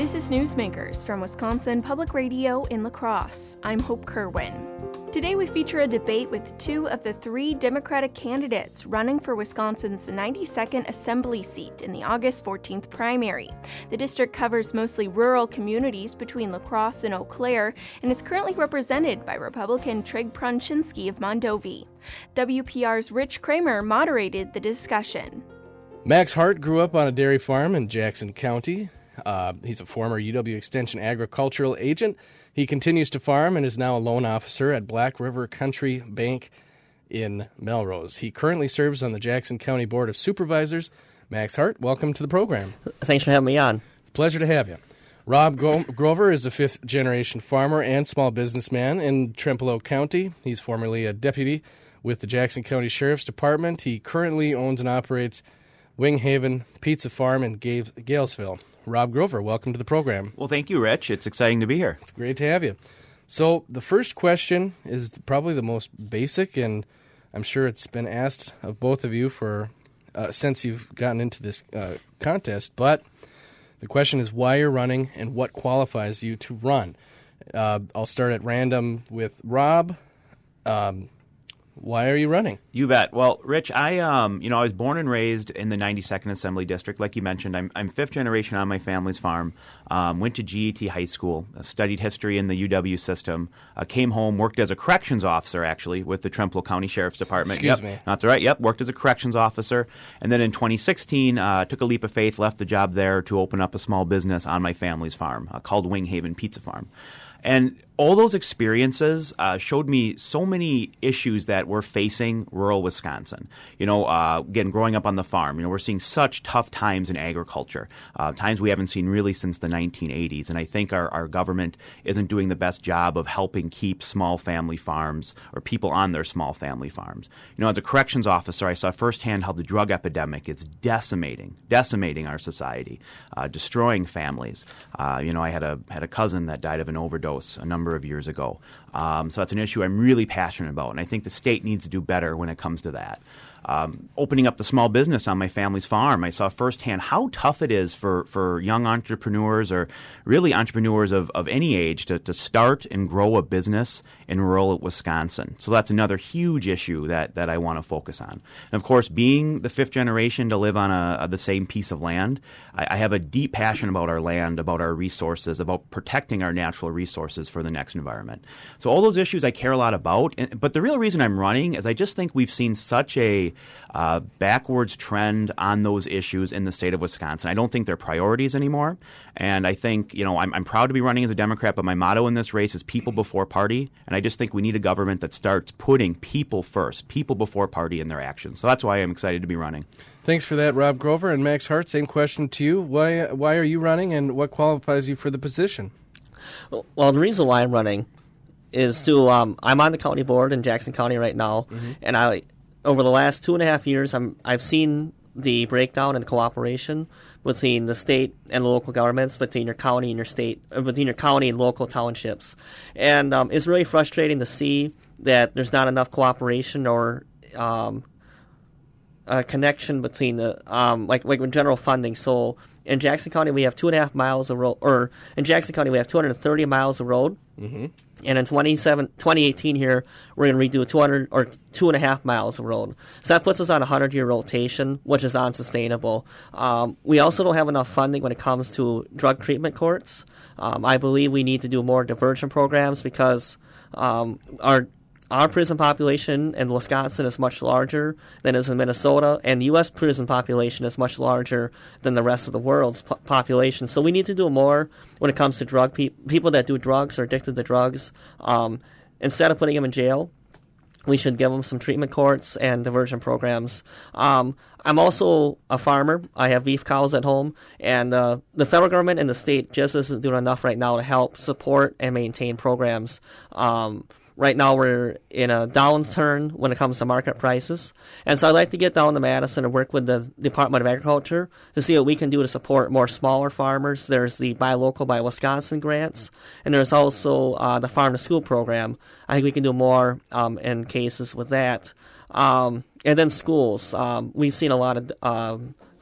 This is Newsmakers from Wisconsin Public Radio in La Crosse. I'm Hope Kerwin. Today we feature a debate with two of the three Democratic candidates running for Wisconsin's 92nd Assembly seat in the August 14th primary. The district covers mostly rural communities between La Crosse and Eau Claire and is currently represented by Republican Trig Prunchinsky of Mondovi. WPR's Rich Kramer moderated the discussion. Max Hart grew up on a dairy farm in Jackson County. He's a former UW Extension agricultural agent. He continues to farm and is now a loan officer at Black River Country Bank in Melrose. He currently serves on the Jackson County Board of Supervisors. Max Hart, welcome to the program. Thanks for having me on. It's a pleasure to have you. Rob Grover is a fifth-generation farmer and small businessman in Trempealeau County. He's formerly a deputy with the Jackson County Sheriff's Department. He currently owns and operates Wing Haven Pizza Farm in Galesville. Rob Grover, welcome to the program. Well, thank you, Rich. It's exciting to be here. It's great to have you. So the first question is probably the most basic, and I'm sure it's been asked of both of you for since you've gotten into this contest, but the question is why you're running and what qualifies you to run. I'll start at random with Rob. Why are you running? You bet. Well, Rich, I was born and raised in the 92nd Assembly District. Like you mentioned, I'm fifth generation on my family's farm. Went to GET High School, studied history in the UW system, came home, worked as a corrections officer, actually, with the Trempealeau County Sheriff's Department. Excuse me. That's right. Yep, worked as a corrections officer. And then in 2016, took a leap of faith, left the job there to open up a small business on my family's farm called Wing Haven Pizza Farm. And all those experiences showed me so many issues that we're facing rural Wisconsin. Again, growing up on the farm, we're seeing such tough times in agriculture, times we haven't seen really since the 1980s. And I think our government isn't doing the best job of helping keep small family farms or people on their small family farms. As a corrections officer, I saw firsthand how the drug epidemic is decimating our society, destroying families. I had a cousin that died of an overdose a number of years ago. So that's an issue I'm really passionate about, and I think the state needs to do better when it comes to that. Opening up the small business on my family's farm, I saw firsthand how tough it is for young entrepreneurs or really entrepreneurs of any age to start and grow a business in rural Wisconsin. So that's another huge issue that I want to focus on. And of course, being the fifth generation to live on the same piece of land, I have a deep passion about our land, about our resources, about protecting our natural resources for the next environment. So all those issues I care a lot about. But the real reason I'm running is I just think we've seen such a backwards trend on those issues in the state of Wisconsin. I don't think they're priorities anymore. And I think, I'm proud to be running as a Democrat, but my motto in this race is people before party. And I just think we need a government that starts putting people first, people before party in their actions. So that's why I'm excited to be running. Thanks for that, Rob Grover. And Max Hart, same question to you. Why are you running and what qualifies you for the position? Well, the reason why I'm running is I'm on the county board in Jackson County right now, and over the last 2.5 years, I've seen the breakdown in cooperation between the state and local governments, between your county and your state, between your county and local townships, and it's really frustrating to see that there's not enough cooperation or a connection between the like with general funding. So in Jackson County, we have 2.5 miles of road, or in Jackson County, we have 230 miles of road. Mm-hmm. And in 2018 here, we're going to redo 2.5 miles of road. So that puts us on a 100-year rotation, which is unsustainable. We also don't have enough funding when it comes to drug treatment courts. I believe we need to do more diversion programs because our prison population in Wisconsin is much larger than is in Minnesota, and the U.S. prison population is much larger than the rest of the world's population. So we need to do more when it comes to people that do drugs or addicted to drugs. Instead of putting them in jail, we should give them some treatment courts and diversion programs. I'm also a farmer. I have beef cows at home, and the federal government and the state just isn't doing enough right now to help support and maintain programs. Right now we're in a downturn when it comes to market prices. And so I'd like to get down to Madison and work with the Department of Agriculture to see what we can do to support more smaller farmers. There's the Buy Local, Buy Wisconsin grants, and there's also the Farm to School program. I think we can do more in cases with that. And then schools. We've seen a lot of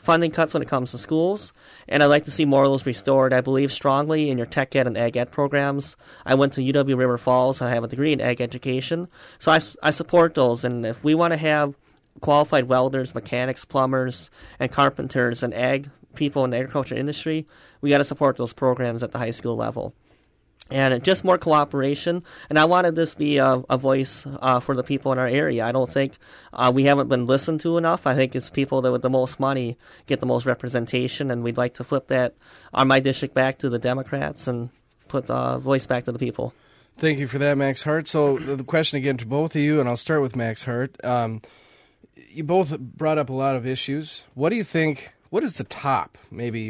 funding cuts when it comes to schools, and I'd like to see more of those restored. I believe strongly in your tech ed and ag ed programs. I went to UW River Falls. I have a degree in ag education, so I support those. And if we want to have qualified welders, mechanics, plumbers, and carpenters and ag people in the agriculture industry, we got to support those programs at the high school level. And just more cooperation. And I wanted this to be a voice for the people in our area. I don't think we haven't been listened to enough. I think it's people that with the most money get the most representation, and we'd like to flip that on my district back to the Democrats and put the voice back to the people. Thank you for that, Max Hart. So the question again to both of you, and I'll start with Max Hart. You both brought up a lot of issues. What do you think, what is the top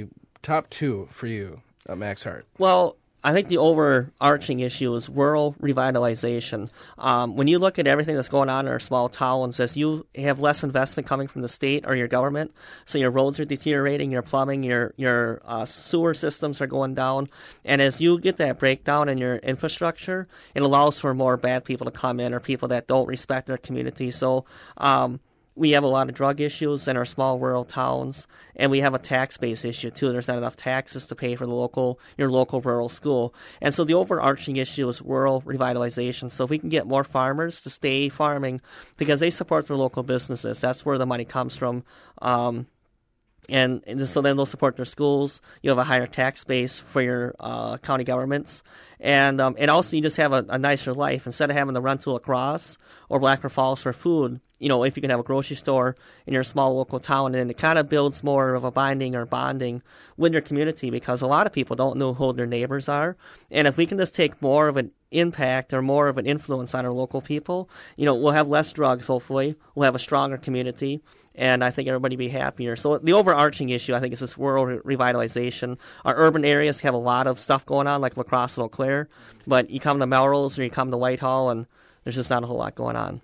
two for you, Max Hart? Well, I think the overarching issue is rural revitalization. When you look at everything that's going on in our small towns, as you have less investment coming from the state or your government, so your roads are deteriorating, your plumbing, your sewer systems are going down, and as you get that breakdown in your infrastructure, it allows for more bad people to come in or people that don't respect their community. So we have a lot of drug issues in our small rural towns, and we have a tax-based issue too. There's not enough taxes to pay for your local rural school. And so the overarching issue is rural revitalization. So if we can get more farmers to stay farming because they support their local businesses, that's where the money comes from. And so then they'll support their schools. You have a higher tax base for your county governments. And also you just have a nicer life. Instead of having to run to La Crosse or Black River Falls for food, if you can have a grocery store in your small local town, and it kind of builds more of a bonding with your community, because a lot of people don't know who their neighbors are. And if we can just take more of an impact or more of an influence on our local people, we'll have less drugs, hopefully. We'll have a stronger community, and I think everybody will be happier. So the overarching issue, I think, is this rural revitalization. Our urban areas have a lot of stuff going on, like La Crosse and Eau Claire, but you come to Melrose or you come to Whitehall, and there's just not a whole lot going on.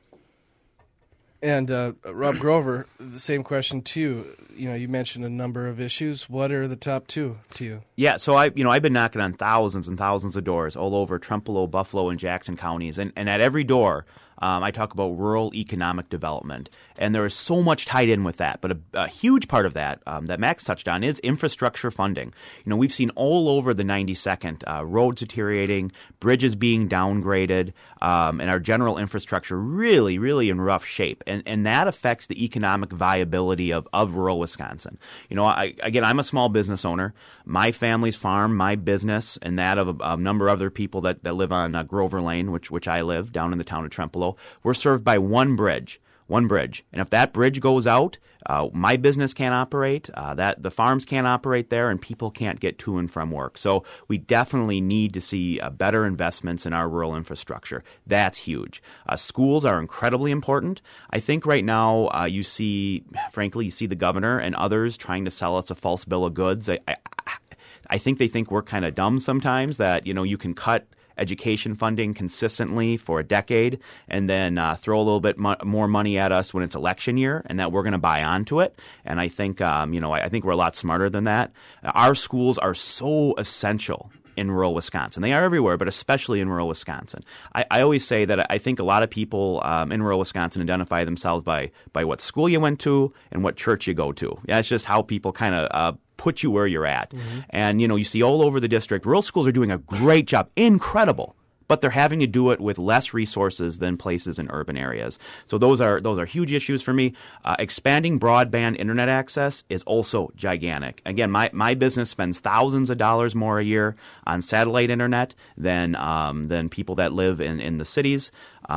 And Rob Grover, the same question to you. You mentioned a number of issues. What are the top two to you? Yeah, so I've been knocking on thousands and thousands of doors all over Trempealeau, Buffalo, and Jackson counties, and at every door, I talk about rural economic development, and there is so much tied in with that. But a huge part of that that Max touched on is infrastructure funding. We've seen all over the 92nd roads deteriorating, bridges being downgraded, and our general infrastructure really, really in rough shape. And that affects the economic viability of rural Wisconsin. I'm a small business owner. My family's farm, my business, and that of a number of other people that live on Grover Lane, which I live down in the town of Trempealeau. We're served by one bridge. And if that bridge goes out, my business can't operate, that the farms can't operate there, and people can't get to and from work. So we definitely need to see better investments in our rural infrastructure. That's huge. Schools are incredibly important. I think right now you see the governor and others trying to sell us a false bill of goods. I think they think we're kind of dumb sometimes, that you can cut education funding consistently for a decade and then throw a little bit more money at us when it's election year, and that we're going to buy onto it. And I think, I think we're a lot smarter than that. Our schools are so essential in rural Wisconsin. They are everywhere, but especially in rural Wisconsin. I always say that I think a lot of people in rural Wisconsin identify themselves by what school you went to and what church you go to. Yeah, it's just how people kind of put you where you're at. Mm-hmm. And, you see all over the district, rural schools are doing a great job, incredible, but they're having to do it with less resources than places in urban areas. So those are huge issues for me. Expanding broadband internet access is also gigantic. Again, my business spends thousands of dollars more a year on satellite internet than people that live in the cities.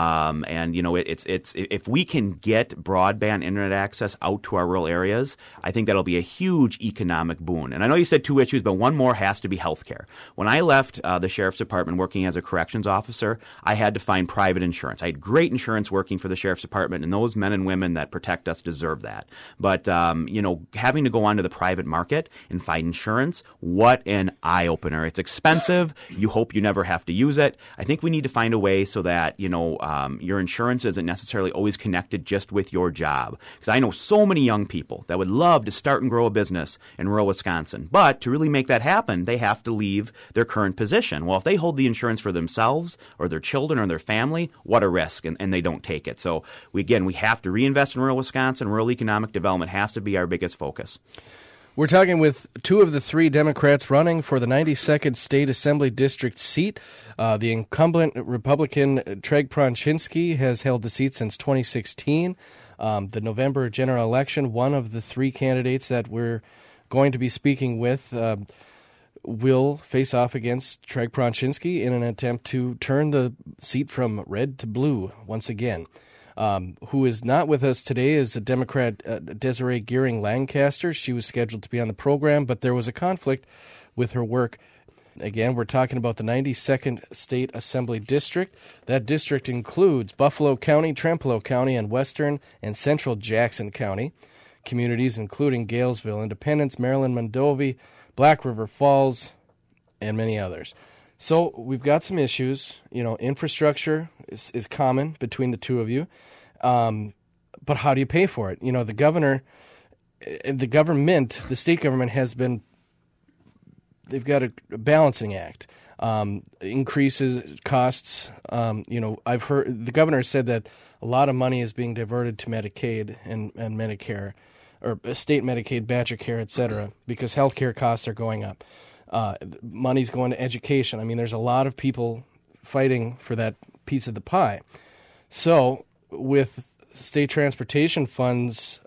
It's if we can get broadband internet access out to our rural areas, I think that'll be a huge economic boon. And I know you said two issues, but one more has to be healthcare. When I left the sheriff's department working as a corrections officer, I had to find private insurance. I had great insurance working for the sheriff's department, and those men and women that protect us deserve that. But having to go onto the private market and find insurance, what an eye opener! It's expensive. You hope you never have to use it. I think we need to find a way so that your insurance isn't necessarily always connected just with your job. Because I know so many young people that would love to start and grow a business in rural Wisconsin. But to really make that happen, they have to leave their current position. Well, if they hold the insurance for themselves themselves or their children or their family, what a risk, and they don't take it. So, we have to reinvest in rural Wisconsin. Rural economic development has to be our biggest focus. We're talking with two of the three Democrats running for the 92nd State Assembly District seat. The incumbent Republican Treg Pronchinski has held the seat since 2016. The November general election, one of the three candidates that we're going to be speaking with will face off against Treg Pronchinski in an attempt to turn the seat from red to blue once again. Who is not with us today is a Democrat, Desiree Gearing Lancaster. She was scheduled to be on the program, but there was a conflict with her work. Again, we're talking about the 92nd State Assembly District. That district includes Buffalo County, Trempealeau County, and western and central Jackson County. Communities including Galesville, Independence, Maryland, Mondovi, Black River Falls, and many others. So we've got some issues. Infrastructure is common between the two of you. But how do you pay for it? The government, the state government they've got a balancing act. Increases costs. I've heard the governor said that a lot of money is being diverted to Medicaid and Medicare, or state Medicaid, Badger Care, et cetera, because healthcare costs are going up. Money's going to education. I mean, there's a lot of people fighting for that piece of the pie. So with state transportation funds,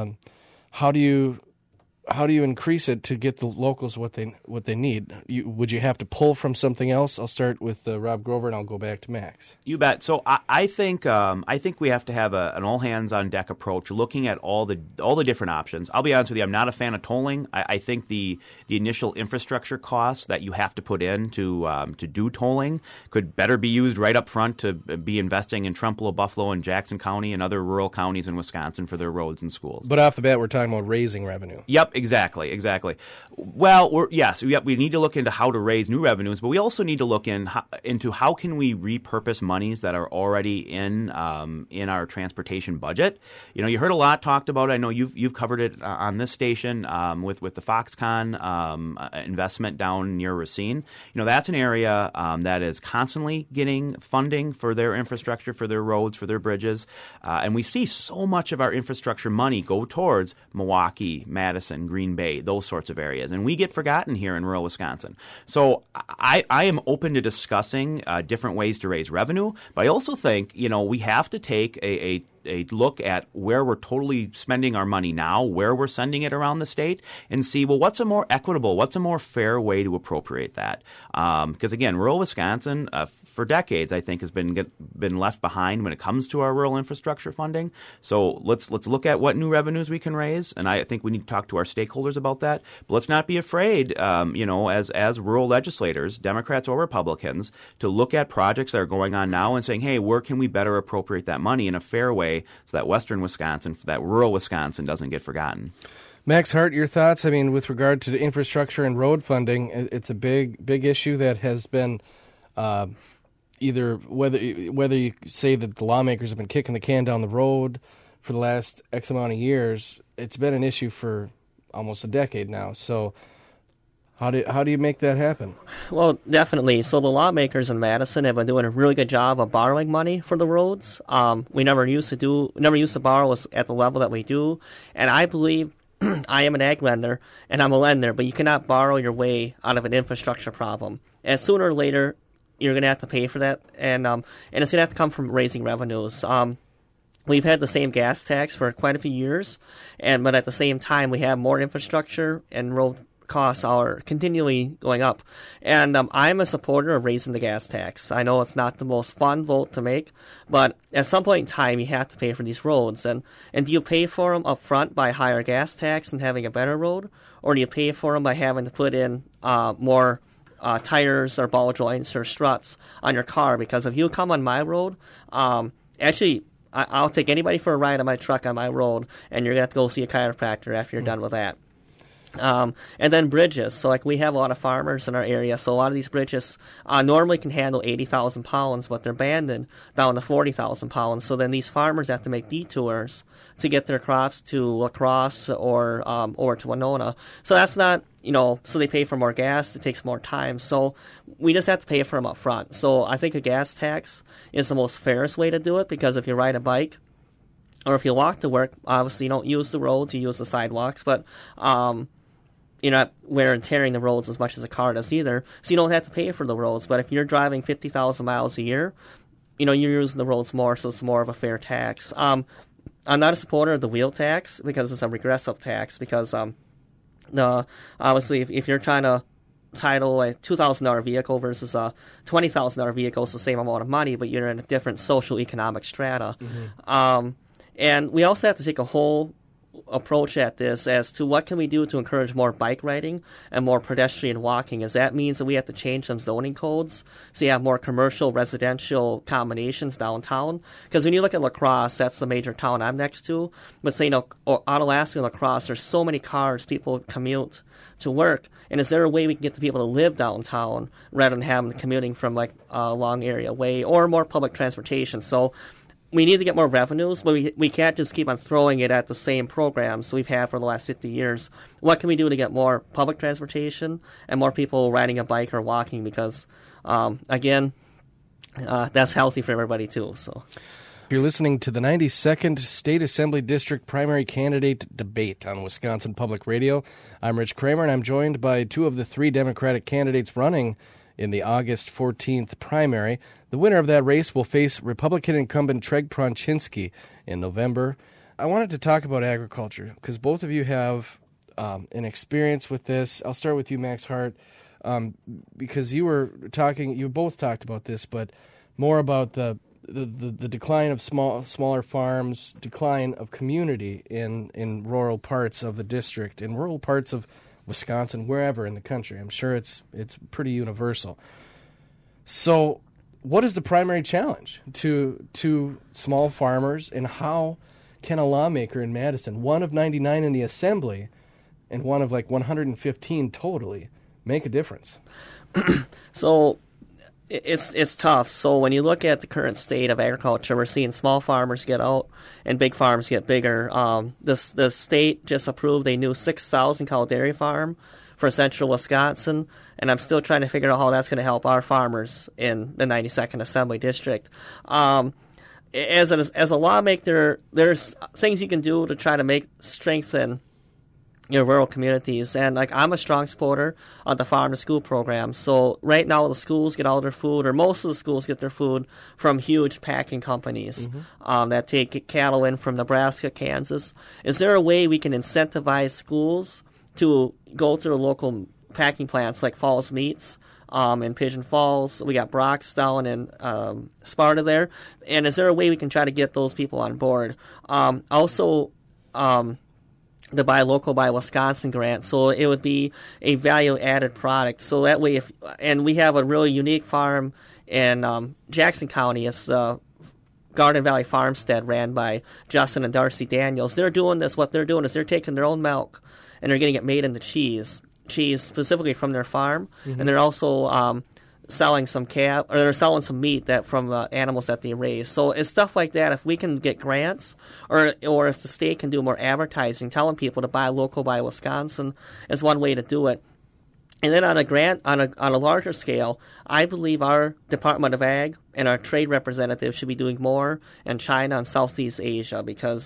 how do you increase it to get the locals what they need? Would you have to pull from something else? I'll start with Rob Grover, and I'll go back to Max. You bet. So I think we have to have an all hands on deck approach, looking at all the different options. I'll be honest with you, I'm not a fan of tolling. I think the initial infrastructure costs that you have to put in to do tolling could better be used right up front to be investing in Trempealeau, Buffalo, and Jackson County and other rural counties in Wisconsin for their roads and schools. But off the bat, we're talking about raising revenue. Yep. Exactly. Well, we need to look into how to raise new revenues, but we also need to look into how can we repurpose monies that are already in our transportation budget. You heard a lot talked about it. I know you've covered it on this station with the Foxconn investment down near Racine. That's an area that is constantly getting funding for their infrastructure, for their roads, for their bridges, and we see so much of our infrastructure money go towards Milwaukee, Madison, Green Bay, those sorts of areas. And we get forgotten here in rural Wisconsin. So I am open to discussing different ways to raise revenue, but I also think, we have to take a look at where we're totally spending our money now, where we're sending it around the state, and see, well, what's a more equitable, what's a more fair way to appropriate that? Because, again, rural Wisconsin, for decades, I think, has been left behind when it comes to our rural infrastructure funding. So let's look at what new revenues we can raise, and I think we need to talk to our stakeholders about that. But let's not be afraid, as rural legislators, Democrats or Republicans, to look at projects that are going on now and saying, hey, where can we better appropriate that money in a fair way so that western Wisconsin, that rural Wisconsin doesn't get forgotten. Max Hart, your thoughts? I mean, with regard to the infrastructure and road funding, it's a big issue that has been either whether you say that the lawmakers have been kicking the can down the road for the last X amount of years, it's been an issue for almost a decade now. So how do you make that happen? Well, definitely. So the lawmakers in Madison have been doing a really good job of borrowing money for the roads. We never used to borrow at the level that we do. And I believe I am an ag lender and I'm a lender, but you cannot borrow your way out of an infrastructure problem. And sooner or later, you're going to have to pay for that, and it's going to have to come from raising revenues. We've had the same gas tax for quite a few years, but at the same time, we have more infrastructure and road costs are continually going up. And I'm a supporter of raising the gas tax. I know it's not the most fun vote to make, but at some point in time, you have to pay for these roads. And do you pay for them up front by higher gas tax and having a better road, or do you pay for them by having to put in more tires or ball joints or struts on your car? Because if you come on my road, actually, I'll take anybody for a ride on my truck on my road, and you're going to have to go see a chiropractor after you're done with that. And then bridges. So, we have a lot of farmers in our area, so a lot of these bridges normally can handle 80,000 pounds, but they're banded down to 40,000 pounds. So then these farmers have to make detours to get their crops to La Crosse or to Winona. So that's not so they pay for more gas. It takes more time. So we just have to pay for them up front. So I think a gas tax is the most fairest way to do it, because if you ride a bike or if you walk to work, obviously you don't use the roads, you use the sidewalks, but you're not wear and tearing the roads as much as a car does either, so you don't have to pay for the roads. But if you're driving 50,000 miles a year, you're using the roads more, so it's more of a fair tax. I'm not a supporter of the wheel tax because it's a regressive tax, because obviously if you're trying to title a $2,000 vehicle versus a $20,000 vehicle, it's the same amount of money, but you're in a different social economic strata. And we also have to take a whole approach at this as to what can we do to encourage more bike riding and more pedestrian walking. As that means that we have to change some zoning codes so you have more commercial residential combinations downtown. Because when you look at La Crosse, that's the major town I'm next to, but say, Onalaska and La Crosse, there's so many cars, people commute to work. And is there a way we can get the people to live downtown rather than have them commuting from like a long area away, or more public transportation? So we need to get more revenues, but we can't just keep on throwing it at the same programs we've had for the last 50 years. What can we do to get more public transportation and more people riding a bike or walking? Because, again, that's healthy for everybody too. So, you're listening to the 92nd State Assembly District Primary Candidate Debate on Wisconsin Public Radio. I'm Rich Kramer, and I'm joined by two of the three Democratic candidates running in the August 14th primary. The winner of that race will face Republican incumbent Treg Pronczynski in November. I wanted to talk about agriculture because both of you have an experience with this. I'll start with you, Max Hart, because you both talked about this, but more about the decline of smaller farms, decline of community in rural parts of the district, in rural parts of Wisconsin, wherever in the country. I'm sure it's pretty universal. So what is the primary challenge to small farmers, and how can a lawmaker in Madison, one of 99 in the Assembly and one of like 115 totally, make a difference? So it's tough. So when you look at the current state of agriculture, we're seeing small farmers get out and big farms get bigger. The state just approved a new 6,000 cow dairy farm for central Wisconsin, and I'm still trying to figure out how that's going to help our farmers in the 92nd Assembly District. As a lawmaker, there's things you can do to try to strengthen your rural communities, and like I'm a strong supporter of the farm to school program. So right now the schools get all their food, or most of the schools get their food from huge packing companies that take cattle in from Nebraska, Kansas. Is there a way we can incentivize schools to go to the local packing plants like Falls Meats in Pigeon Falls? We got Brock's down in Sparta there. And is there a way we can try to get those people on board? Also, the Buy Local, Buy Wisconsin grant. So it would be a value-added product. So that way, and we have a really unique farm in Jackson County. It's Garden Valley Farmstead, ran by Justin and Darcy Daniels. They're doing this. What they're doing is they're taking their own milk and they're getting it made into cheese specifically from their farm, and they're also selling some they're selling some meat that from the animals that they raise. So it's stuff like that. If we can get grants, or if the state can do more advertising, telling people to buy local, buy Wisconsin, is one way to do it. And then on a larger scale, I believe our Department of Ag and our trade representatives should be doing more in China and Southeast Asia, because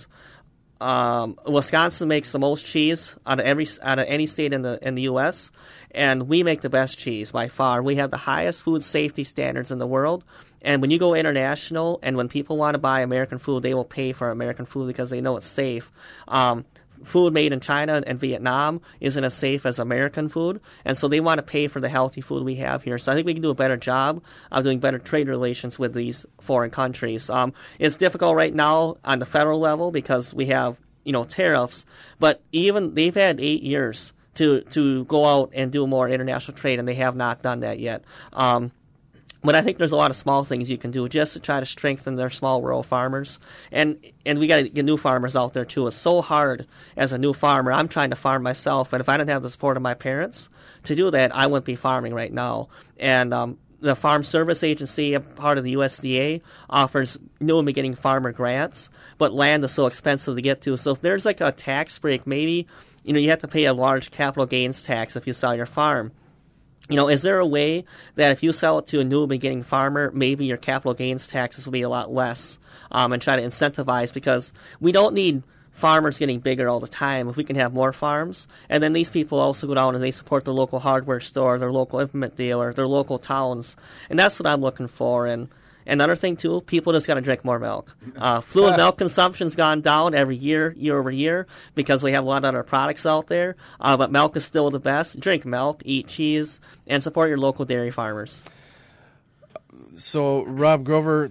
Wisconsin makes the most cheese out of any state in the U.S., and we make the best cheese by far. We have the highest food safety standards in the world, and when you go international and when people want to buy American food, they will pay for American food because they know it's safe. Food made in China and Vietnam isn't as safe as American food, and so they want to pay for the healthy food we have here. So I think we can do a better job of doing better trade relations with these foreign countries. It's difficult right now on the federal level because we have tariffs, but even they've had 8 years to go out and do more international trade, and they have not done that yet. But I think there's a lot of small things you can do just to try to strengthen their small rural farmers. And we got to get new farmers out there, too. It's so hard as a new farmer. I'm trying to farm myself, and if I didn't have the support of my parents to do that, I wouldn't be farming right now. And the Farm Service Agency, a part of the USDA, offers new and beginning farmer grants, but land is so expensive to get to. So if there's like a tax break, maybe you have to pay a large capital gains tax if you sell your farm. Is there a way that if you sell it to a new and beginning farmer, maybe your capital gains taxes will be a lot less, and try to incentivize, because we don't need farmers getting bigger all the time. If we can have more farms, and then these people also go down and they support their local hardware store, their local implement dealer, their local towns, and that's what I'm looking for. And another thing too, people just got to drink more milk. Fluid milk consumption's gone down every year over year, because we have a lot of other products out there. But milk is still the best. Drink milk, eat cheese, and support your local dairy farmers. So, Rob Grover,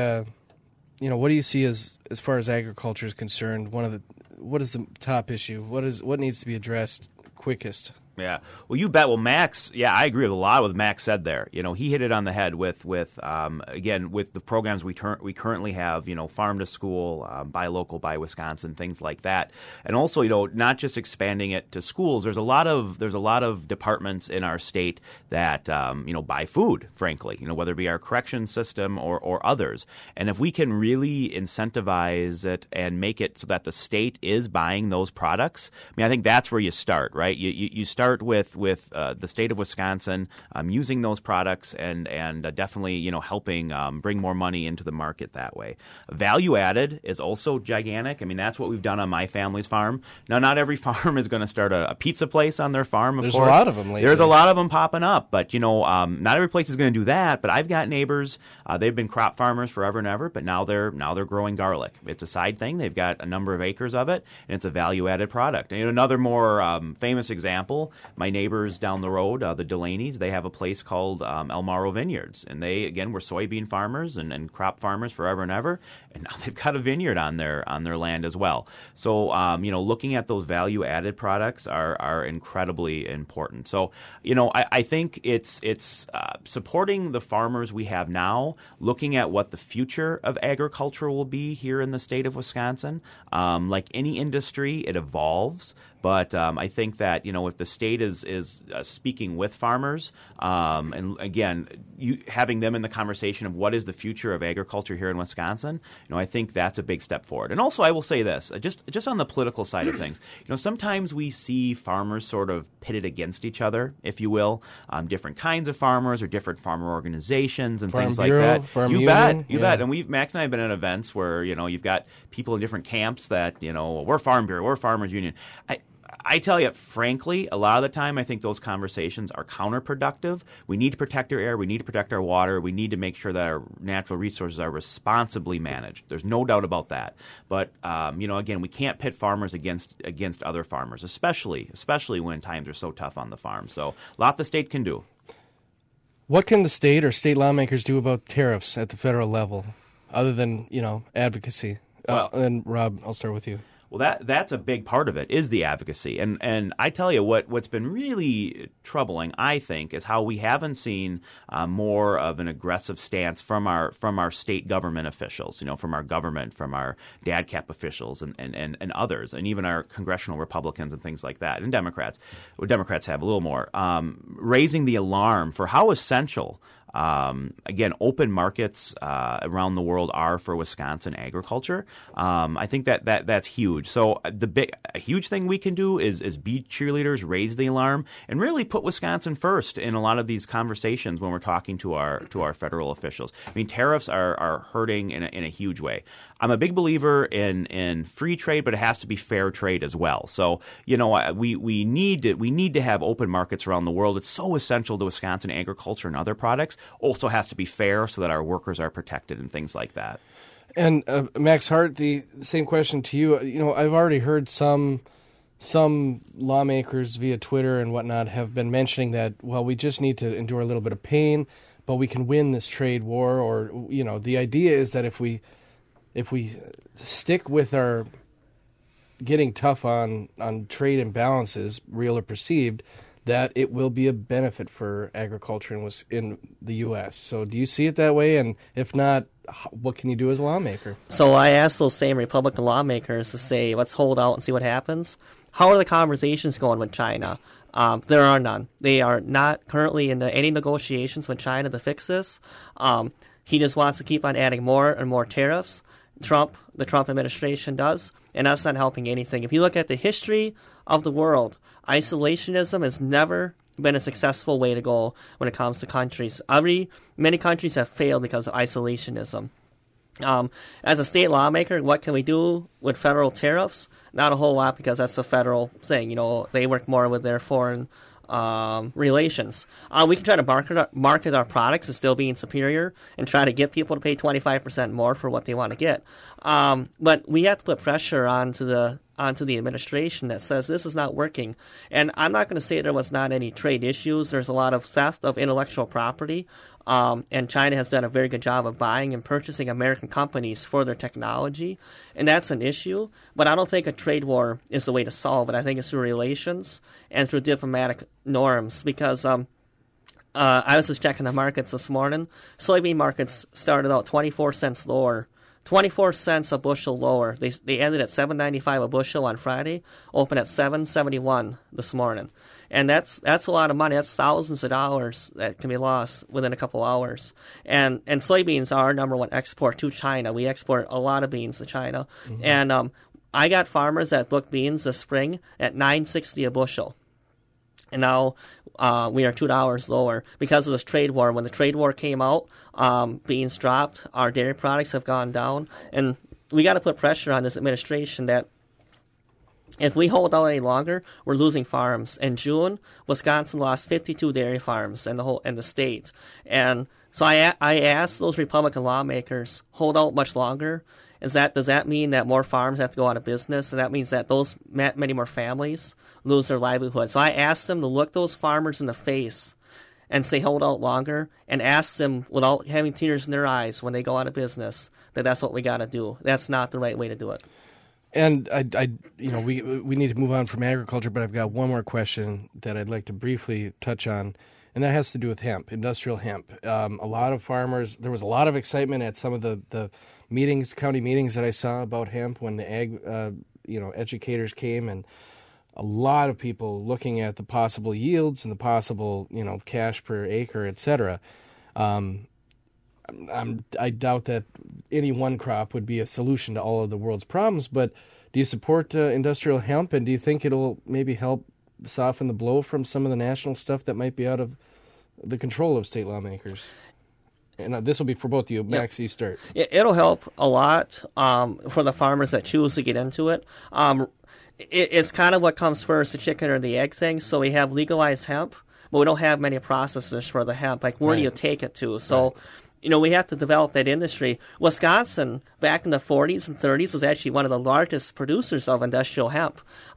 what do you see as far as agriculture is concerned? What is the top issue? What needs to be addressed quickest? Yeah. Well, you bet. Well, Max, I agree with a lot of what Max said there. He hit it on the head with again, with the programs we currently have, Farm to School, Buy Local, Buy Wisconsin, things like that. And also, not just expanding it to schools. There's a lot of departments in our state that, buy food, frankly, whether it be our correction system or others. And if we can really incentivize it and make it so that the state is buying those products, I think that's where you start, right? You start with the state of Wisconsin using those products and definitely helping bring more money into the market that way. Value added is also gigantic. That's what we've done on my family's farm. Now, not every farm is going to start a pizza place on their farm. Of course, there's a lot of them lately. There's a lot of them popping up, but not every place is going to do that. But I've got neighbors. They've been crop farmers forever and ever, but now they're growing garlic. It's a side thing. They've got a number of acres of it, and it's a value added product. And another more famous example. My neighbors down the road, the Delaney's, they have a place called El Morro Vineyards. And they, again, were soybean farmers and crop farmers forever and ever. And now they've got a vineyard on their land as well. So, looking at those value-added products are incredibly important. So, I think it's supporting the farmers we have now, looking at what the future of agriculture will be here in the state of Wisconsin. Like any industry, it evolves. But I think that, if the state is speaking with farmers, and again, having them in the conversation of what is the future of agriculture here in Wisconsin, I think that's a big step forward. And also, I will say this, just on the political side of things, sometimes we see farmers sort of pitted against each other, if you will, different kinds of farmers or different farmer organizations and Farm things Bureau, like that. Farm You Union, bet. And Max and I have been at events where, you've got people in different camps that, we're Farm Bureau, we're Farmers Union. I tell you, frankly, a lot of the time I think those conversations are counterproductive. We need to protect our air. We need to protect our water. We need to make sure that our natural resources are responsibly managed. There's no doubt about that. But, again, we can't pit farmers against other farmers, especially when times are so tough on the farm. So a lot the state can do. What can the state or state lawmakers do about tariffs at the federal level, other than, advocacy? And Rob, I'll start with you. Well, that's a big part of it, is the advocacy. And I tell you, what's been really troubling, I think, is how we haven't seen more of an aggressive stance from our state government officials, from our government, from our DADCAP officials and others, and even our congressional Republicans and things like that, and Democrats. Well, Democrats have a little more. Raising the alarm for how essential again, open markets around the world are for Wisconsin agriculture. I think that's huge. So a huge thing we can do is be cheerleaders, raise the alarm, and really put Wisconsin first in a lot of these conversations when we're talking to our federal officials. Tariffs are hurting in a huge way. I'm a big believer in free trade, but it has to be fair trade as well. So we need to have open markets around the world. It's so essential to Wisconsin agriculture and other products. Also has to be fair so that our workers are protected and things like that. And Max Hart, the same question to you. I've already heard some lawmakers via Twitter and whatnot have been mentioning that, well, we just need to endure a little bit of pain, but we can win this trade war. Or, the idea is that if we stick with our getting tough on trade imbalances, real or perceived, that it will be a benefit for agriculture in the U.S. So do you see it that way? And if not, what can you do as a lawmaker? So I asked those same Republican lawmakers to say, let's hold out and see what happens. How are the conversations going with China? There are none. They are not currently in any negotiations with China to fix this. He just wants to keep on adding more and more tariffs. The Trump administration does, and that's not helping anything. If you look at the history of the world, isolationism has never been a successful way to go when it comes to countries. Many countries have failed because of isolationism. As a state lawmaker, what can we do with federal tariffs? Not a whole lot, because that's a federal thing. They work more with their foreign relations. We can try to market our products as still being superior and try to get people to pay 25% more for what they want to get. But we have to put pressure onto the administration that says this is not working. And I'm not going to say there was not any trade issues. There's a lot of theft of intellectual property. And China has done a very good job of buying and purchasing American companies for their technology. And that's an issue. But I don't think a trade war is the way to solve it. I think it's through relations and through diplomatic norms. Because I was just checking the markets this morning. Soybean markets started out 24 cents lower. 24 cents a bushel lower. They ended at $7.95 a bushel on Friday, opened at $7.71 this morning. And that's a lot of money. That's thousands of dollars that can be lost within a couple hours. And soybeans are our number one export to China. We export a lot of beans to China. Mm-hmm. And I got farmers that booked beans this spring at $9.60 a bushel. And now we are $2 lower because of this trade war. When the trade war came out, beans dropped. Our dairy products have gone down. And we got to put pressure on this administration that if we hold out any longer, we're losing farms. In June, Wisconsin lost 52 dairy farms in the state. And so I asked those Republican lawmakers, hold out much longer? Does that mean that more farms have to go out of business? And that means that those many more families lose their livelihood. So I asked them to look those farmers in the face and say hold out longer, and ask them without having tears in their eyes when they go out of business that's what we got to do. That's not the right way to do it. And we need to move on from agriculture, but I've got one more question that I'd like to briefly touch on, and that has to do with hemp, industrial hemp. A lot of farmers, there was a lot of excitement at some of the meetings, county meetings that I saw about hemp when the ag, educators came, and a lot of people looking at the possible yields and the possible, cash per acre, et cetera. I doubt that any one crop would be a solution to all of the world's problems, but do you support industrial hemp, and do you think it'll maybe help soften the blow from some of the national stuff that might be out of the control of state lawmakers? And this will be for both of you. Max, you start. It'll help a lot for the farmers that choose to get into it. It's kind of what comes first, the chicken or the egg thing. So we have legalized hemp, but we don't have many processors for the hemp. Like, where do you take it to? So, we have to develop that industry. Wisconsin, back in the 40s and 30s, was actually one of the largest producers of industrial hemp.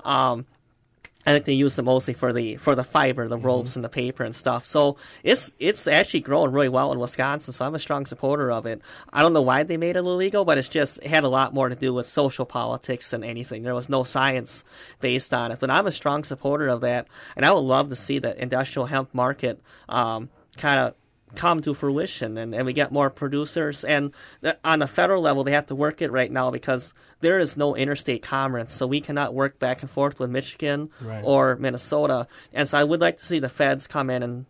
I think they used it mostly for the fiber, the ropes and the paper and stuff. So it's actually growing really well in Wisconsin, so I'm a strong supporter of it. I don't know why they made it illegal, but it had a lot more to do with social politics than anything. There was no science based on it. But I'm a strong supporter of that, and I would love to see the industrial hemp market kind of come to fruition, and we get more producers. And on the federal level, they have to work it right now because there is no interstate commerce, so we cannot work back and forth with Michigan or Minnesota. And so I would like to see the feds come in and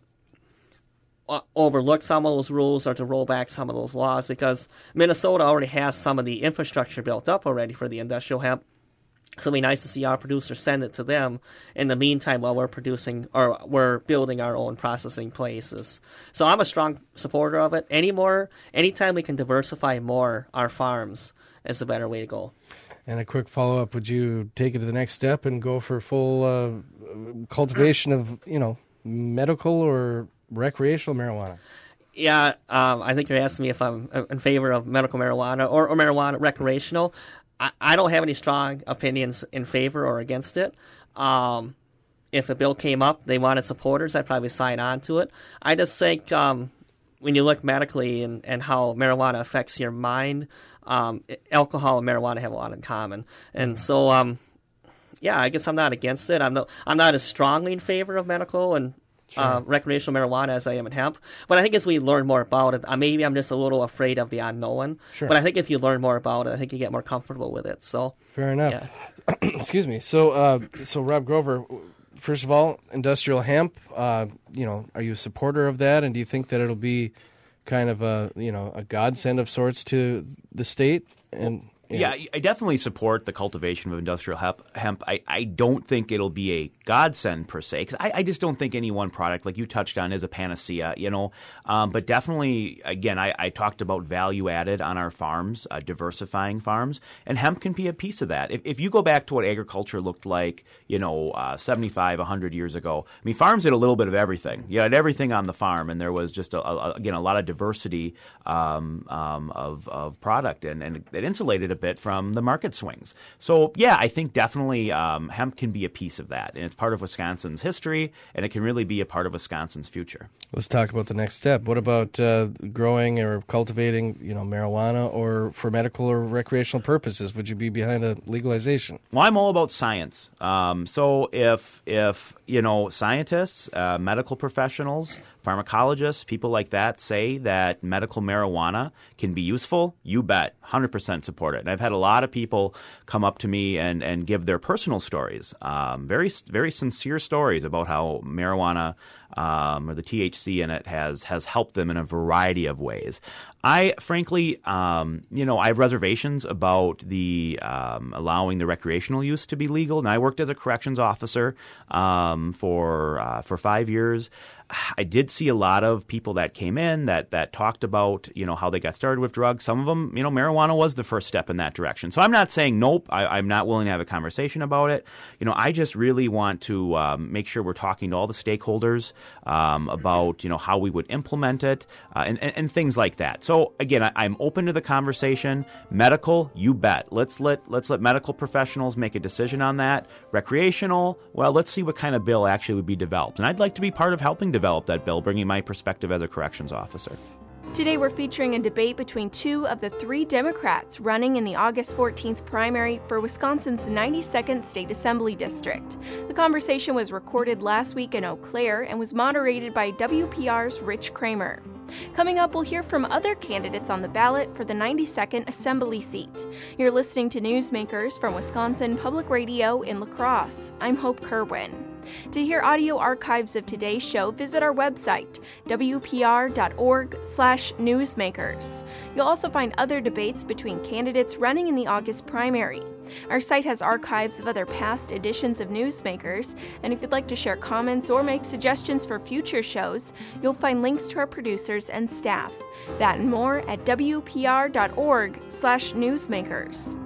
overlook some of those rules or to roll back some of those laws, because Minnesota already has some of the infrastructure built up already for the industrial hemp. So it'd be nice to see our producers send it to them in the meantime while we're producing or we're building our own processing places. So I'm a strong supporter of it. Anytime we can diversify more our farms is a better way to go. And a quick follow-up, would you take it to the next step and go for full cultivation of, medical or recreational marijuana? Yeah, I think you're asking me if I'm in favor of medical marijuana or marijuana recreational. I don't have any strong opinions in favor or against it. If a bill came up, they wanted supporters, I'd probably sign on to it. I just think when you look medically and how marijuana affects your mind, alcohol and marijuana have a lot in common. And so, I guess I'm not against it. I'm not as strongly in favor of medical and recreational marijuana as I am in hemp. But I think as we learn more about it, maybe I'm just a little afraid of the unknown. Sure. But I think if you learn more about it, I think you get more comfortable with it. So fair enough. Yeah. Excuse me. So Rob Grover, first of all, industrial hemp, are you a supporter of that? And do you think that it'll be kind of a godsend of sorts to the state? And Yeah, I definitely support the cultivation of industrial hemp. I don't think it'll be a godsend per se, because I just don't think any one product, like you touched on, is a panacea, But definitely, again, I talked about value added on our farms, diversifying farms, and hemp can be a piece of that. If you go back to what agriculture looked like, 75, 100 years ago, I mean, farms did a little bit of everything. You had everything on the farm, and there was just, a lot of diversity of product, and it insulated a bit from the market swings. So, yeah, I think definitely hemp can be a piece of that. And it's part of Wisconsin's history, and it can really be a part of Wisconsin's future. Let's talk about the next step. What about growing or cultivating, marijuana or for medical or recreational purposes? Would you be behind a legalization? Well, I'm all about science. So if scientists, medical professionals, pharmacologists, people like that say that medical marijuana can be useful, you bet, 100% support it. And I've had a lot of people come up to me and give their personal stories, very, very sincere stories about how marijuana or the THC in it has helped them in a variety of ways. I frankly, I have reservations about the allowing the recreational use to be legal. And I worked as a corrections officer for 5 years. I did see a lot of people that came in that talked about, how they got started with drugs. Some of them, marijuana was the first step in that direction. So I'm not saying nope. I'm not willing to have a conversation about it. I just really want to make sure we're talking to all the stakeholders about, how we would implement it and things like that. So again, I'm open to the conversation. Medical, you bet. Let's let medical professionals make a decision on that. Recreational, well, let's see what kind of bill actually would be developed. And I'd like to be part of helping develop that bill, bringing my perspective as a corrections officer. Today we're featuring a debate between two of the three Democrats running in the August 14th primary for Wisconsin's 92nd State Assembly District. The conversation was recorded last week in Eau Claire and was moderated by WPR's Rich Kramer. Coming up, we'll hear from other candidates on the ballot for the 92nd Assembly seat. You're listening to Newsmakers from Wisconsin Public Radio in La Crosse. I'm Hope Kerwin. To hear audio archives of today's show, visit our website, wpr.org/newsmakers. You'll also find other debates between candidates running in the August primary. Our site has archives of other past editions of Newsmakers, and if you'd like to share comments or make suggestions for future shows, you'll find links to our producers and staff. That and more at wpr.org/newsmakers.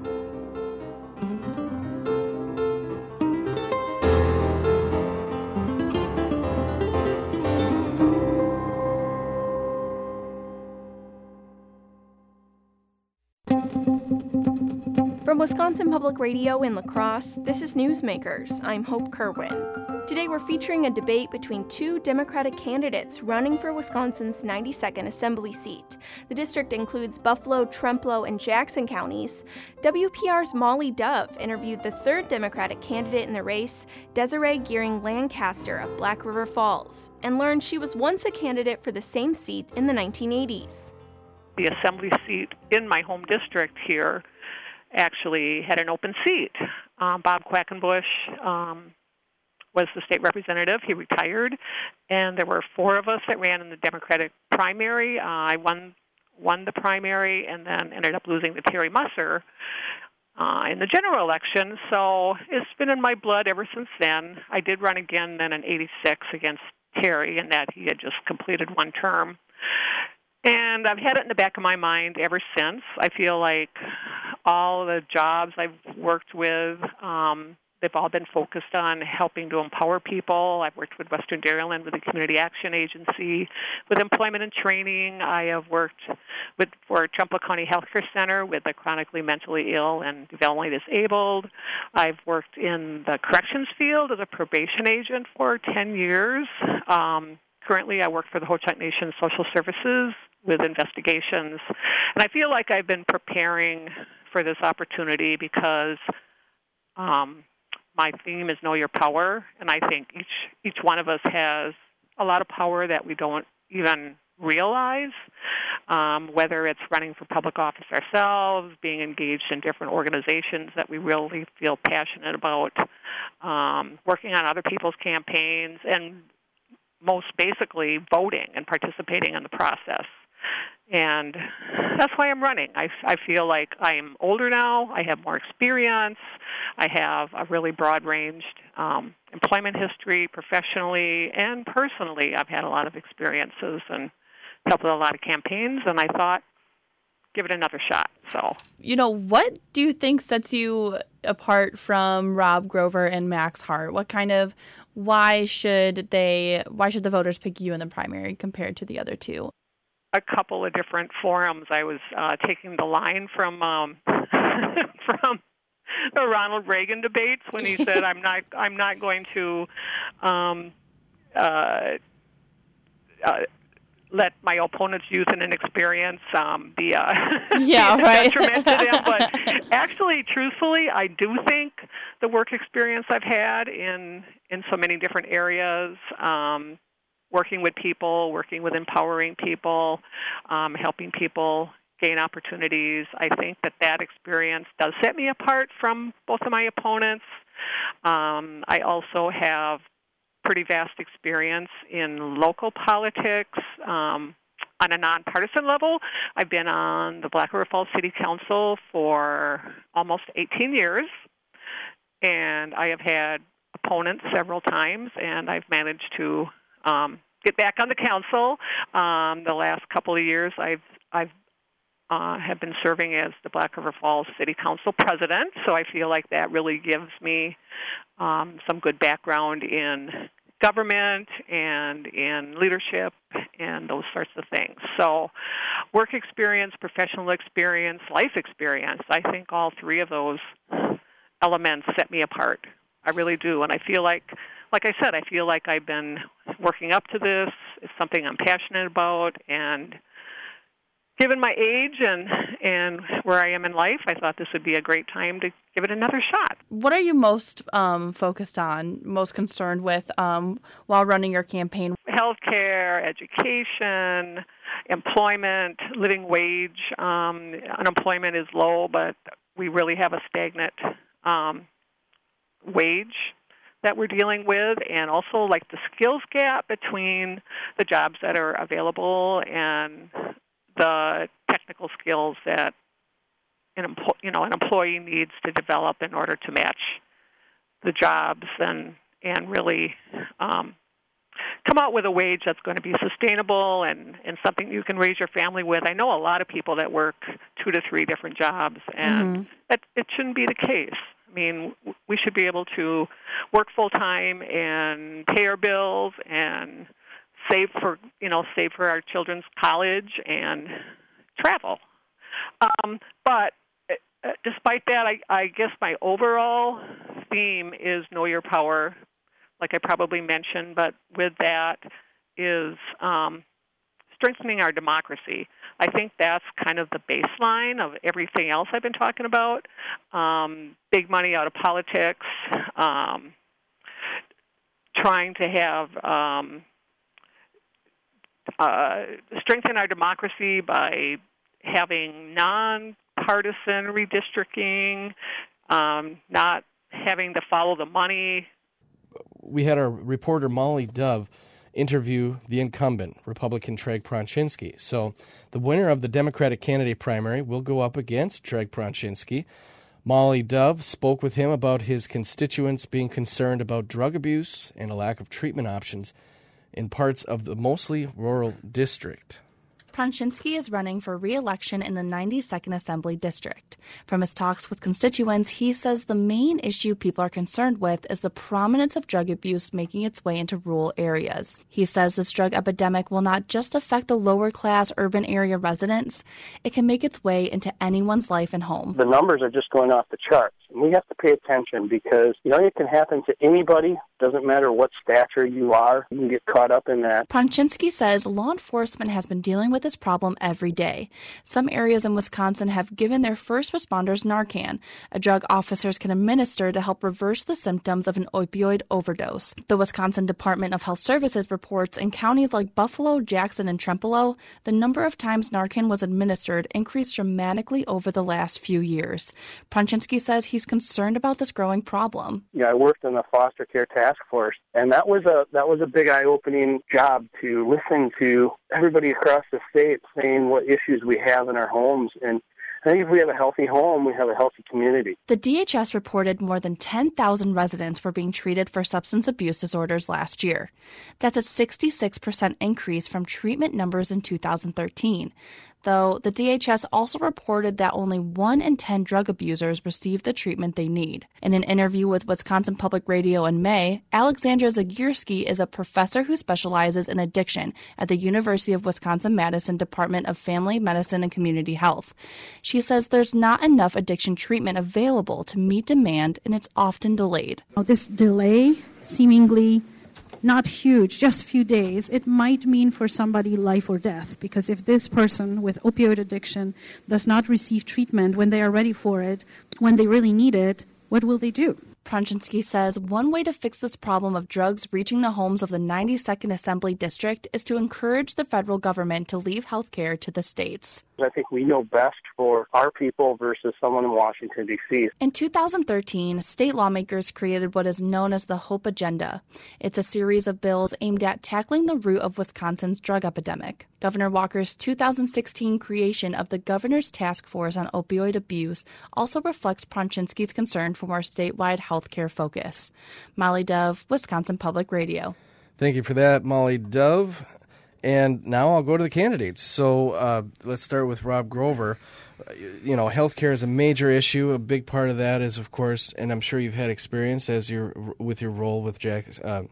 From Wisconsin Public Radio in La Crosse, this is Newsmakers. I'm Hope Kerwin. Today we're featuring a debate between two Democratic candidates running for Wisconsin's 92nd Assembly seat. The district includes Buffalo, Trempealeau, and Jackson counties. WPR's Molly Dove interviewed the third Democratic candidate in the race, Desiree Gearing Lancaster of Black River Falls, and learned she was once a candidate for the same seat in the 1980s. The assembly seat in my home district here actually had an open seat. Bob Quackenbush was the state representative. He retired, and there were four of us that ran in the Democratic primary. I won the primary and then ended up losing to Terry Musser in the general election. So it's been in my blood ever since then. I did run again then in '86 against Terry, in that he had just completed one term. And I've had it in the back of my mind ever since. I feel like all the jobs I've worked with, they've all been focused on helping to empower people. I've worked with Western Dairyland, with the Community Action Agency, with employment and training. I have worked for Trumpealeau County Health Care Center with the chronically mentally ill and developmentally disabled. I've worked in the corrections field as a probation agent for 10 years. Currently, I work for the Ho-Chunk Nation Social Services with investigations. And I feel like I've been preparing for this opportunity because my theme is Know Your Power, and I think each one of us has a lot of power that we don't even realize. whether it's running for public office ourselves, being engaged in different organizations that we really feel passionate about, working on other people's campaigns, and most basically voting and participating in the process. And that's why I'm running. I feel like I'm older now. I have more experience. I have a really broad-ranged employment history professionally and personally. I've had a lot of experiences and helped with a lot of campaigns, and I thought, give it another shot. So, what do you think sets you apart from Rob Grover and Max Hart? Why should the voters pick you in the primary compared to the other two? A couple of different forums. I was taking the line from from the Ronald Reagan debates when he said, "I'm not going to let my opponent's youth and inexperience be a detriment to them." But actually, truthfully, I do think the work experience I've had in so many different areas, working with people, working with empowering people, helping people gain opportunities, I think that experience does set me apart from both of my opponents. I also have pretty vast experience in local politics on a nonpartisan level. I've been on the Black River Falls City Council for almost 18 years, and I have had opponents several times, and I've managed to get back on the council. The last couple of years, I've have been serving as the Black River Falls City Council president, so I feel like that really gives me some good background in government and in leadership and those sorts of things. So work experience, professional experience, life experience, I think all three of those elements set me apart. I really do, and I feel like I said, I feel like I've been working up to this. It's something I'm passionate about, and given my age and where I am in life, I thought this would be a great time to give it another shot. What are you most focused on, most concerned with while running your campaign? Healthcare, education, employment, living wage. Unemployment is low, but we really have a stagnant wage that we're dealing with, and also like the skills gap between the jobs that are available and the technical skills that an employee needs to develop in order to match the jobs and really come out with a wage that's going to be sustainable and something you can raise your family with. I know a lot of people that work 2 to 3 different jobs, and it shouldn't be the case. I mean, we should be able to work full-time and pay our bills and save for our children's college and travel. But despite that, I guess my overall theme is know your power, like I probably mentioned, but with that is strengthening our democracy. I think that's kind of the baseline of everything else I've been talking about. Big money out of politics, trying to have strengthen our democracy by having nonpartisan redistricting, not having to follow the money. We had our reporter Molly Dove interview the incumbent, Republican Treg Pronchinski. So the winner of the Democratic candidate primary will go up against Treg Pronchinski. Molly Dove spoke with him about his constituents being concerned about drug abuse and a lack of treatment options in parts of the mostly rural district. Pronchinski is running for re-election in the 92nd Assembly District. From his talks with constituents, he says the main issue people are concerned with is the prominence of drug abuse making its way into rural areas. He says this drug epidemic will not just affect the lower-class urban area residents, it can make its way into anyone's life and home. The numbers are just going off the charts. And we have to pay attention because, it can happen to anybody. Doesn't matter what stature you are. You can get caught up in that. Ponchinsky says law enforcement has been dealing with this problem every day. Some areas in Wisconsin have given their first responders Narcan, a drug officers can administer to help reverse the symptoms of an opioid overdose. The Wisconsin Department of Health Services reports in counties like Buffalo, Jackson, and Trempealeau, the number of times Narcan was administered increased dramatically over the last few years. Ponchinsky says he's concerned about this growing problem. I worked in the foster care task force, and that was a big eye-opening job to listen to everybody across the state saying what issues we have in our homes. And I think if we have a healthy home, we have a healthy community. The DHS reported more than 10,000 residents were being treated for substance abuse disorders last year. That's a 66% increase from treatment numbers in 2013. Though the DHS also reported that only 1 in 10 drug abusers receive the treatment they need. In an interview with Wisconsin Public Radio in May, Alexandra Zagierski is a professor who specializes in addiction at the University of Wisconsin-Madison Department of Family Medicine and Community Health. She says there's not enough addiction treatment available to meet demand, and it's often delayed. This delay, seemingly not huge, just a few days, it might mean for somebody life or death. Because if this person with opioid addiction does not receive treatment when they are ready for it, when they really need it, what will they do? Ponchinsky says one way to fix this problem of drugs reaching the homes of the 92nd Assembly District is to encourage the federal government to leave health care to the states. I think we know best for our people versus someone in Washington, D.C. In 2013, state lawmakers created what is known as the HOPE Agenda. It's a series of bills aimed at tackling the root of Wisconsin's drug epidemic. Governor Walker's 2016 creation of the Governor's Task Force on Opioid Abuse also reflects Ponchinsky's concern for more statewide health care focus. Molly Dove, Wisconsin Public Radio. Thank you for that, Molly Dove. And now I'll go to the candidates. So let's start with Rob Grover. Healthcare is a major issue. A big part of that is, of course, and I'm sure you've had experience as with your role with Trempealeau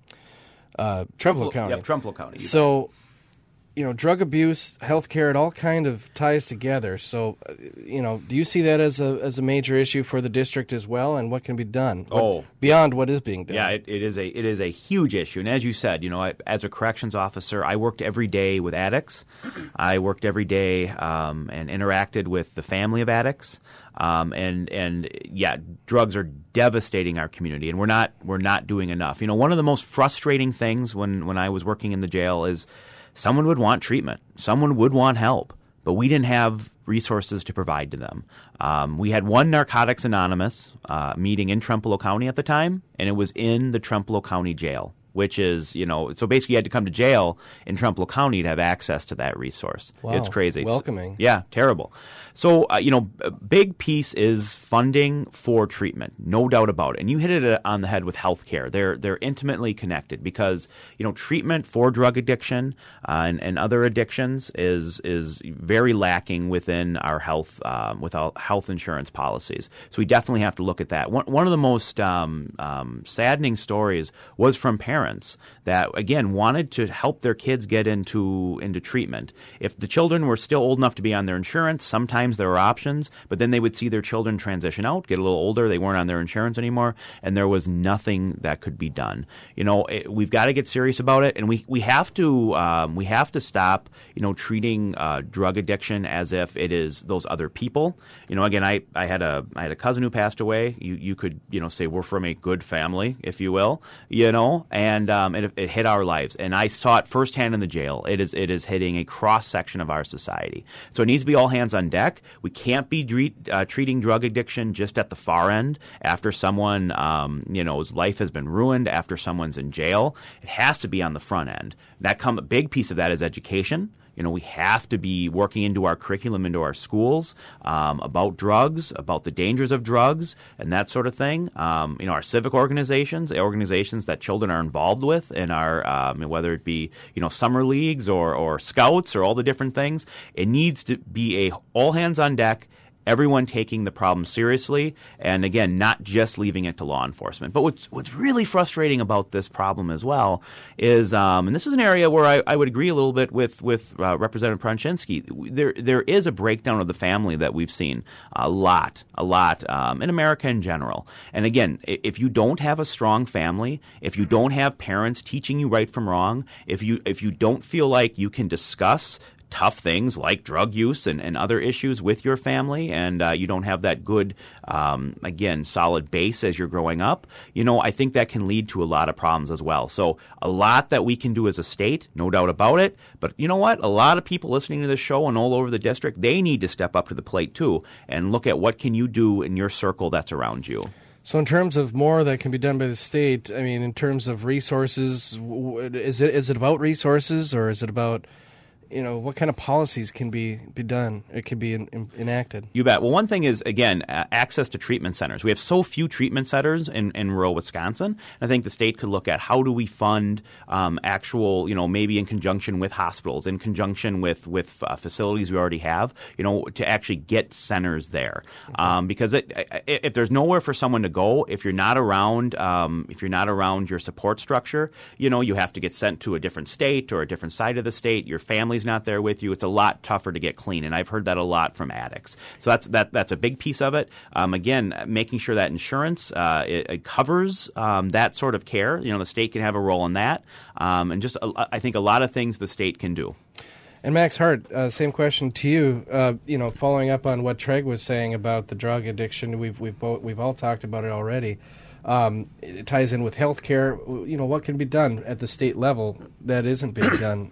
County. Yep, Trempealeau County. So, drug abuse, healthcare, it all kind of ties together. So, do you see that as a major issue for the district as well, and what can be done beyond what is being done? Yeah, it is a huge issue. And as you said, as a corrections officer, I worked every day with addicts. I worked every day and interacted with the family of addicts. Drugs are devastating our community, and we're not doing enough. One of the most frustrating things when I was working in the jail is someone would want treatment. Someone would want help, but we didn't have resources to provide to them. We had one Narcotics Anonymous meeting in Trempealeau County at the time, and it was in the Trempealeau County Jail, which is, so basically you had to come to jail in Trempealeau County to have access to that resource. Wow. It's crazy. Welcoming. Yeah, terrible. So, a big piece is funding for treatment, no doubt about it. And you hit it on the head with healthcare. They're intimately connected because, treatment for drug addiction and other addictions is very lacking within our health, with our health insurance policies. So we definitely have to look at that. One of the most saddening stories was from parents that, again, wanted to help their kids get into treatment. If the children were still old enough to be on their insurance, sometimes there were options, but then they would see their children transition out, get a little older, they weren't on their insurance anymore, and there was nothing that could be done. We've got to get serious about it, and we have to stop, treating drug addiction as if it is those other people. Again, I had a cousin who passed away. You could say we're from a good family, if you will, and it hit our lives, and I saw it firsthand in the jail. It is hitting a cross section of our society. So it needs to be all hands on deck. We can't be treating drug addiction just at the far end after someone, his life has been ruined, after someone's in jail. It has to be on the front end. A big piece of that is education. We have to be working into our curriculum, into our schools, about drugs, about the dangers of drugs, and that sort of thing. Our civic organizations, the organizations that children are involved with in our, whether it be, summer leagues or scouts or all the different things, it needs to be all hands on deck. everyone taking the problem seriously, and again, not just leaving it to law enforcement. But what's really frustrating about this problem as well is, and this is an area where I would agree a little bit with Representative Pronshinsky, there is a breakdown of the family that we've seen a lot in America in general. And again, if you don't have a strong family, if you don't have parents teaching you right from wrong, if you don't feel like you can discuss tough things like drug use and other issues with your family, and you don't have that good, again, solid base as you're growing up, I think that can lead to a lot of problems as well. So a lot that we can do as a state, no doubt about it. But you know what? A lot of people listening to this show and all over the district, they need to step up to the plate too and look at what can you do in your circle that's around you. So in terms of more that can be done by the state, I mean, in terms of resources, is it about resources, or is it about what kind of policies can be done? It can be enacted. You bet. Well, one thing is, again, access to treatment centers. We have so few treatment centers in rural Wisconsin. I think the state could look at how do we fund actual, maybe in conjunction with hospitals, in conjunction with facilities we already have, to actually get centers there. Okay. Because if there's nowhere for someone to go, if you're not around your support structure, you have to get sent to a different state or a different side of the state. Your family's not there with you. It's a lot tougher to get clean, and I've heard that a lot from addicts. So that's a big piece of it. Again, making sure that insurance it covers that sort of care. The state can have a role in that, and just I think a lot of things the state can do. And Max Hart, same question to you. Following up on what Treg was saying about the drug addiction, we've all talked about it already. It ties in with healthcare. What can be done at the state level that isn't being done?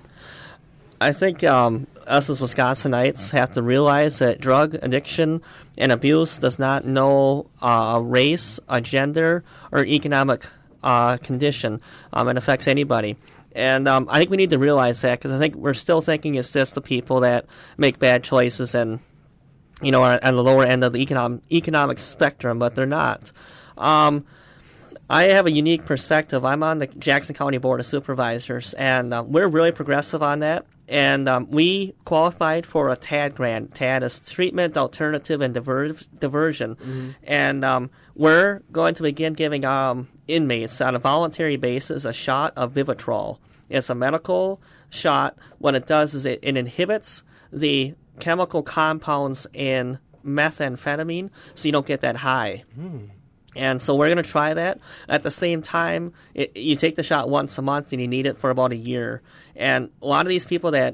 I think us as Wisconsinites have to realize that drug addiction and abuse does not know a race, a gender, or economic condition. It affects anybody. And I think we need to realize that, because I think we're still thinking it's just the people that make bad choices and, are at the lower end of the economic spectrum, but they're not. I have a unique perspective. I'm on the Jackson County Board of Supervisors, and we're really progressive on that. And we qualified for a TAD grant. TAD is Treatment, Alternative, and Diversion. Mm-hmm. And we're going to begin giving inmates on a voluntary basis a shot of Vivitrol. It's a medical shot. What it does is it inhibits the chemical compounds in methamphetamine, so you don't get that high. Mm. And so we're going to try that. At the same time, you take the shot once a month, and you need it for about a year. And a lot of these people that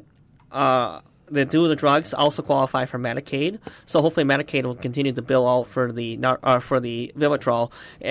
do the drugs also qualify for Medicaid. So hopefully Medicaid will continue to bill out for the Vivitrol.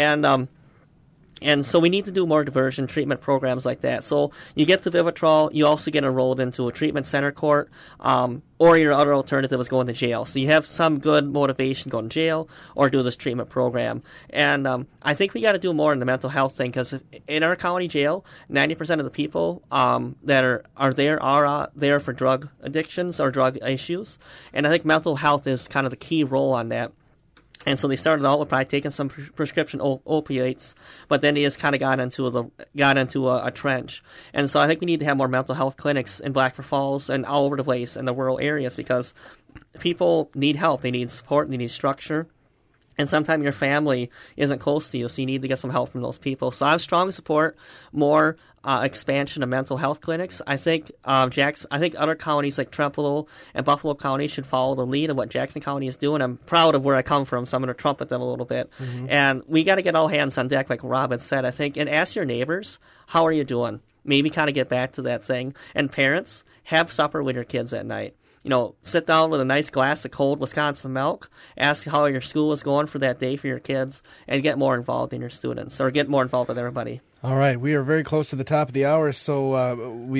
And so we need to do more diversion treatment programs like that. So you get the Vivitrol, you also get enrolled into a treatment center court, or your other alternative is going to jail. So you have some good motivation going to jail or do this treatment program. And I think we got to do more in the mental health thing, because in our county jail, 90% of the people that are there for drug addictions or drug issues. And I think mental health is kind of the key role on that. And so they started out with probably taking some prescription opiates, but then they just kind of got into a trench. And so I think we need to have more mental health clinics in Blackford Falls and all over the place in the rural areas, because people need help. They need support. They need structure. And sometimes your family isn't close to you, so you need to get some help from those people. So I strongly support more expansion of mental health clinics. I think other counties like Trempealeau and Buffalo County should follow the lead of what Jackson County is doing. I'm proud of where I come from, so I'm going to trumpet them a little bit. Mm-hmm. And we got to get all hands on deck, like Robin said, I think, and ask your neighbors, how are you doing? Maybe kind of get back to that thing. And parents, have supper with your kids at night. Sit down with a nice glass of cold Wisconsin milk, ask how your school is going for that day for your kids, and get more involved in your students, or get more involved with everybody. All right, we are very close to the top of the hour, so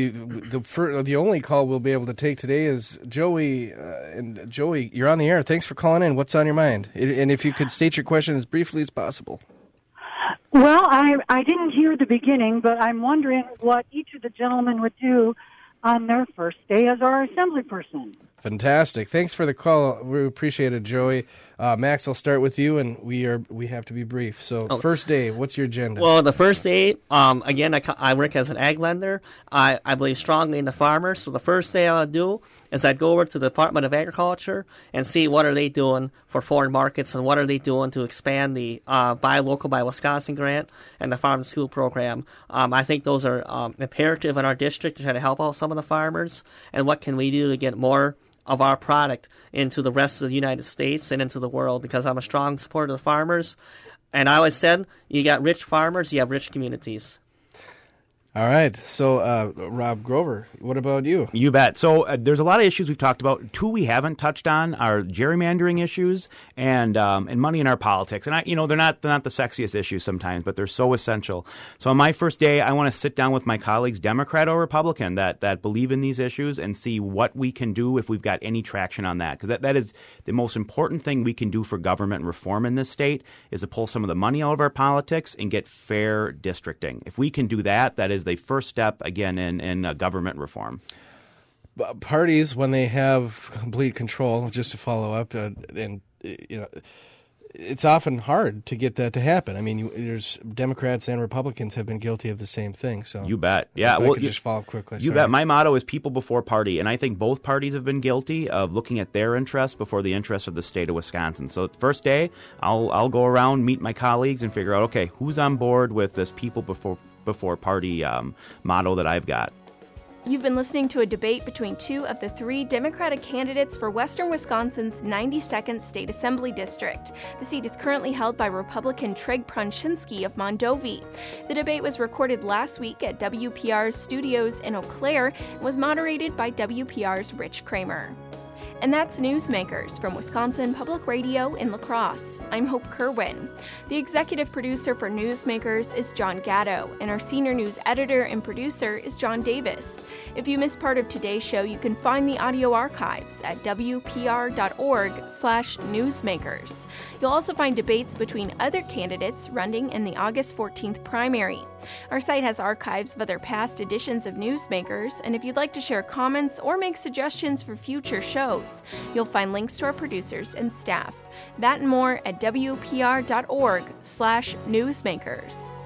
the only call we'll be able to take today is Joey. And Joey, you're on the air. Thanks for calling in. What's on your mind? And if you could state your question as briefly as possible. Well, I didn't hear the beginning, but I'm wondering what each of the gentlemen would do on their first day as our assembly person. Fantastic. Thanks for the call. We appreciate it, Joey. Max, I'll start with you, and we have to be brief. So, first day, what's your agenda? Well, the first day, again, I work as an ag lender. I believe strongly in the farmers. So the first day I'll do is I'd go over to the Department of Agriculture and see what are they doing for foreign markets and what are they doing to expand the Buy Local, Buy Wisconsin grant and the Farm to School program. I think those are imperative in our district to try to help out some of the farmers. And what can we do to get more of our product into the rest of the United States and into the world, because I'm a strong supporter of the farmers. And I always said, you got rich farmers, you have rich communities. All right. So, Rob Grover, what about you? You bet. So there's a lot of issues we've talked about. Two we haven't touched on are gerrymandering issues and money in our politics. And they're not the sexiest issues sometimes, but they're so essential. So on my first day, I want to sit down with my colleagues, Democrat or Republican, that believe in these issues and see what we can do if we've got any traction on that. Because that is the most important thing we can do for government reform in this state, is to pull some of the money out of our politics and get fair districting. If we can do that, that is the first step, again, in government reform. Parties, when they have complete control, just to follow up, it's often hard to get that to happen. I mean, there's Democrats and Republicans have been guilty of the same thing. So you bet. Yeah. Well, just follow up quickly. You bet. My motto is people before party, and I think both parties have been guilty of looking at their interests before the interests of the state of Wisconsin. So first day, I'll go around, meet my colleagues, and figure out, okay, who's on board with this people before party motto that I've got. You've been listening to a debate between two of the three Democratic candidates for Western Wisconsin's 92nd State Assembly District. The seat is currently held by Republican Treg Pronshinsky of Mondovi. The debate was recorded last week at WPR's studios in Eau Claire and was moderated by WPR's Rich Kramer. And that's Newsmakers from Wisconsin Public Radio in La Crosse. I'm Hope Kerwin. The executive producer for Newsmakers is John Gatto, and our senior news editor and producer is John Davis. If you missed part of today's show, you can find the audio archives at wpr.org/newsmakers. You'll also find debates between other candidates running in the August 14th primary. Our site has archives of other past editions of Newsmakers, and if you'd like to share comments or make suggestions for future shows, you'll find links to our producers and staff. That and more at wpr.org/newsmakers.